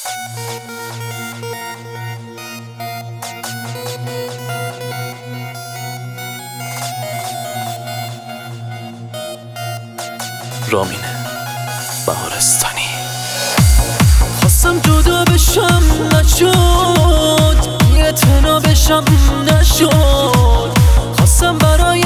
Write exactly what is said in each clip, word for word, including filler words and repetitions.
رامین بهارستانی. خواستم جدا بشم نشد، بی‌اعتنا بشم نشد. خواستم برای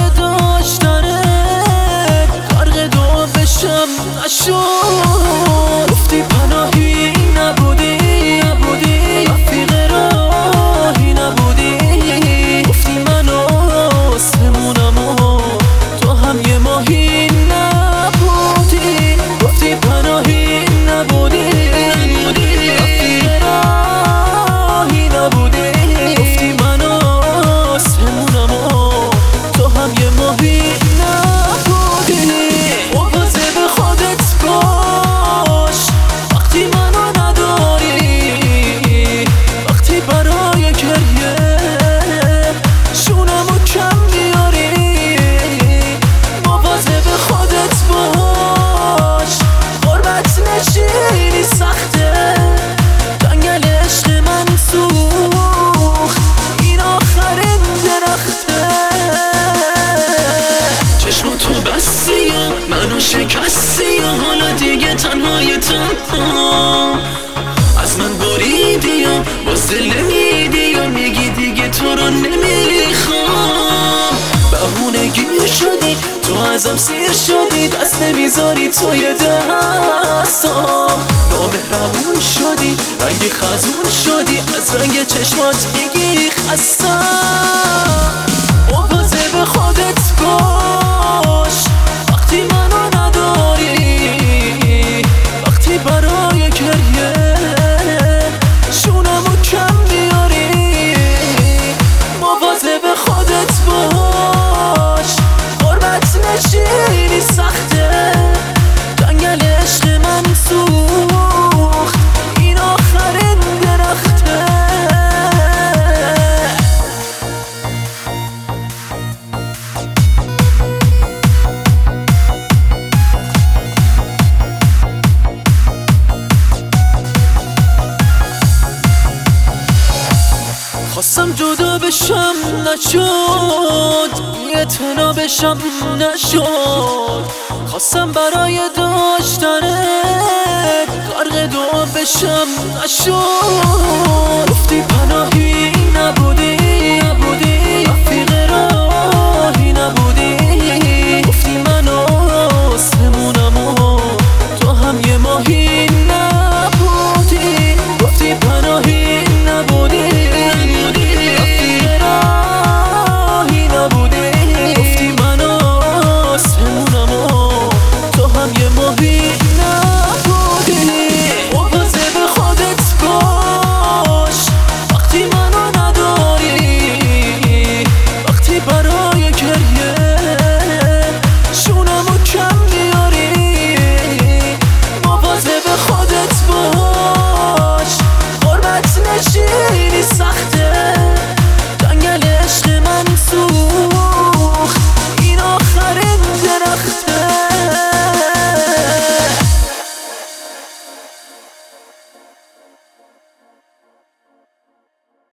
داشتنت غرق دعا بشم نشد. گفتی پناهی نبودی نبودی، رفیق راهی نبودی. گفتی من آسمونم و تو هم یه ماهی نبودی. گفتی پناهی نبودی نبودی، رفیق راهی نبودی. گفتی من آسمونم و تو هم یه ماهی نبودی. مواظب خودت باش وقتی منو نداری، وقتی برای گریه شونمو کم میاری. مواظب خودت باش، غربت نشینی سخته. جنگل عشق من سوخت، این آخرین درخته. چشم تو بستی و منو شکستی و حالا دیگه تنهای تنها از من بریدی و باز دل نمیدی و میگی دیگه تو رو نمیخوام. بهونه گیر شدی تو ازم سیر شدی، دست نمیذاری توی دستام. نامهربون شدی رنگ خزون شدی، از رنگ چشمات میگی خستم. مواظب خودت باش وقتی منو نداری، وقتی برای گریه شونمو کم میاری. مواظب خودت باش، غربت نشینی سخته. جنگل عشق من سوخت، این آخرین درخته. خواستم جدا بشم نشد، بی‌اعتنا بشم نشد. خواستم برای داشتنت غرق دعا بشم نشد. گفتی پناهی